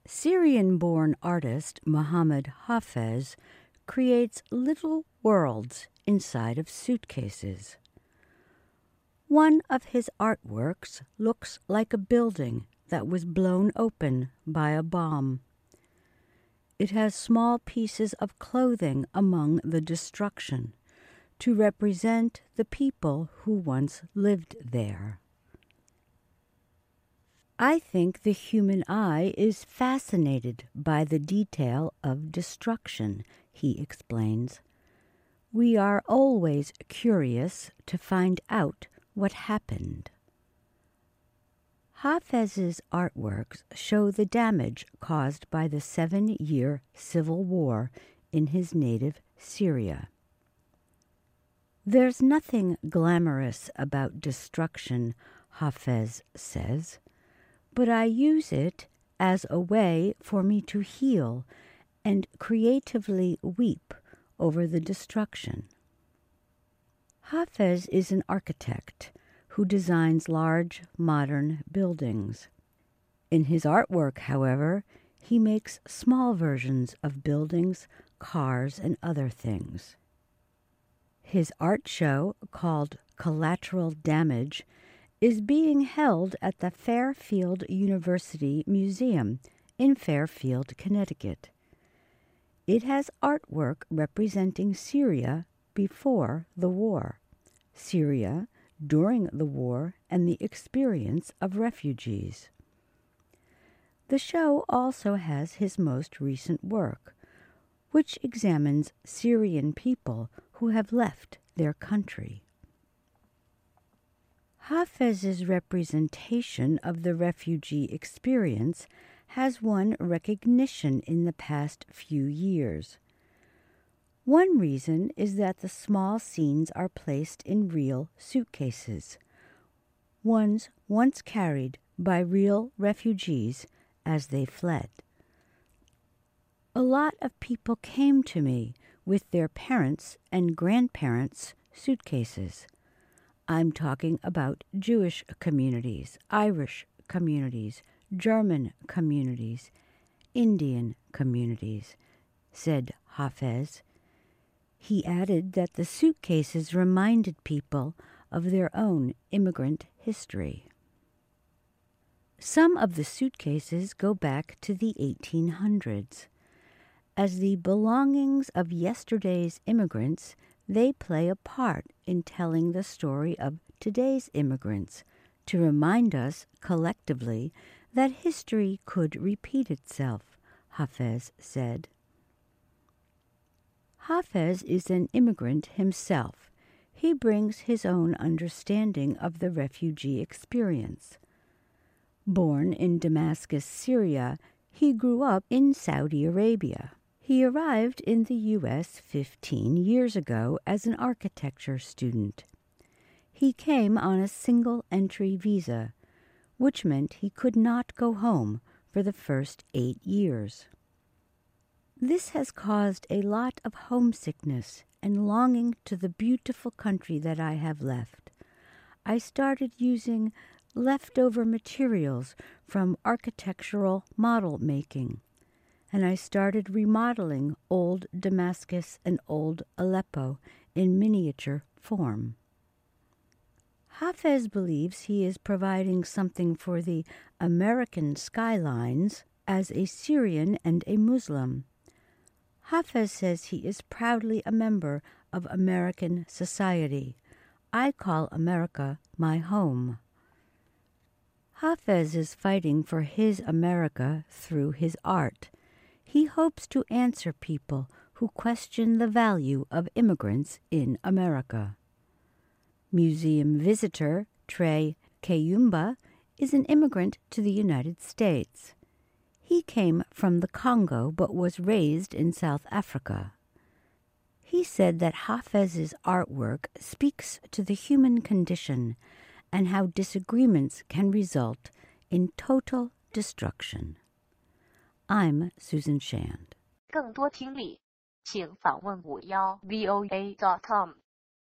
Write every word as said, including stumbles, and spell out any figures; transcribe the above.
Syrian-born artist Mohammed Hafez creates little worlds inside of suitcases. One of his artworks looks like a building that was blown open by a bomb. It has small pieces of clothing among the destruction to represent the people who once lived there. I think the human eye is fascinated by the detail of destruction, he explains. We are always curious to find out what happened. Hafez's artworks show the damage caused by the seven-year civil war in his native Syria. There's nothing glamorous about destruction, Hafez says, but I use it as a way for me to heal and creatively weep over the destruction. Hafez is an architect who designs large, modern buildings. In his artwork, however, he makes small versions of buildings, cars, and other things. His art show, called Collateral Damage, is being held at the Fairfield University Museum in Fairfield, Connecticut. It has artwork representing Syria before the war, Syria during the war, and the experience of refugees. The show also has his most recent work, which examines Syrian people who have left their country. Hafez's representation of the refugee experience has won recognition in the past few years. One reason is that the small scenes are placed in real suitcases, ones once carried by real refugees as they fled. A lot of people came to me with their parents' and grandparents' suitcases. I'm talking about Jewish communities, Irish communities, German communities, Indian communities, said Hafez. He added that the suitcases reminded people of their own immigrant history. Some of the suitcases go back to the eighteen hundreds. As the belongings of yesterday's immigrants, they play a part in telling the story of today's immigrants, to remind us collectively that history could repeat itself, Hafez said. Hafez is an immigrant himself. He brings his own understanding of the refugee experience. Born in Damascus, Syria, he grew up in Saudi Arabia. He arrived in the U S fifteen years ago as an architecture student. He came on a single-entry visa, which meant he could not go home for the first eight years. This has caused a lot of homesickness and longing to the beautiful country that I have left. I started using leftover materials from architectural model making, and I started remodeling old Damascus and old Aleppo in miniature form. Hafez believes he is providing something for the American skylines as a Syrian and a Muslim. Hafez says he is proudly a member of American society. I call America my home. Hafez is fighting for his America through his art. He hopes to answer people who question the value of immigrants in America. Museum visitor Trey Kayumba is an immigrant to the United States. He came from the Congo but was raised in South Africa. He said that Hafez's artwork speaks to the human condition and how disagreements can result in total destruction. I'm Susan Shand. 更多听力，请访问五幺 V O A dot com。